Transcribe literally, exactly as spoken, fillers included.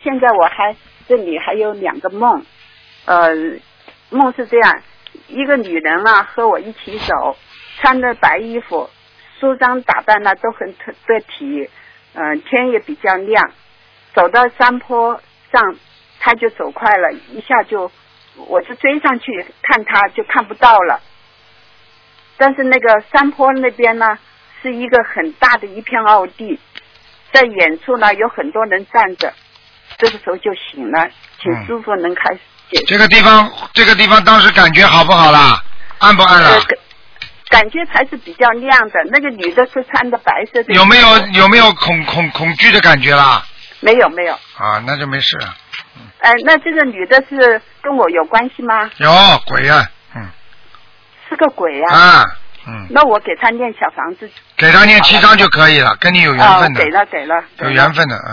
现在我还这里还有两个梦，呃，梦是这样，一个女人啊和我一起走，穿着白衣服，梳妆打扮呢都很得体，嗯、呃，天也比较亮，走到山坡上，她就走快了，一下就，我就追上去看她就看不到了，但是那个山坡那边呢是一个很大的一片奥地，在远处呢有很多人站着，这个时候就醒了，请师傅能开始解释、嗯、 这个地方这个地方当时感觉好不好啦？暗不暗啦、呃、 感觉还是比较亮的，那个女的是穿的白色的， 有没有有没有恐恐恐惧的感觉啦？ 没有没有啊，那就没事了。 哎、呃，那这个女的是跟我有关系吗？ 有鬼啊，嗯， 是个鬼啊。 啊，嗯。 那我给她念小房子。 给她念七张就可以了，跟你有缘分的。 哦、给了给了。 有缘分的。